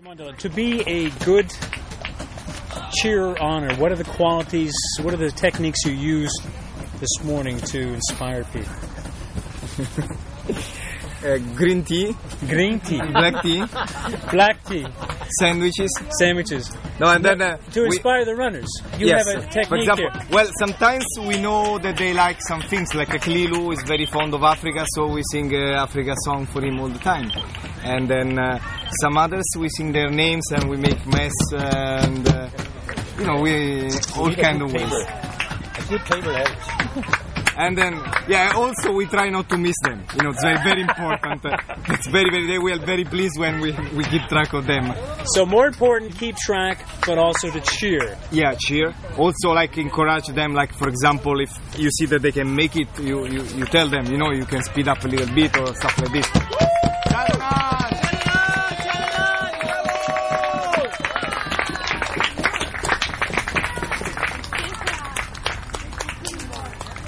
Armando, to be a good cheerer honor, what are the qualities, what are the techniques you used this morning to inspire people? Green tea. Green tea. Black tea. Black tea. Sandwiches. Sandwiches. No, and then to inspire the runners. You yes, have a technique for example, here. well, sometimes we know that they like some things, like Aklilu is very fond of Africa, so we sing Africa song for him all the time. And then some others, we sing their names and we make mess and, we all kind of ways. A good table helps. And then, also we try not to miss them. It's very, very important. It's very, very, they will very pleased when we keep track of them. So more important, keep track, but also to cheer. Yeah, cheer. Also, encourage them. For example, if you see that they can make it, you tell them, you can speed up a little bit or stuff like this.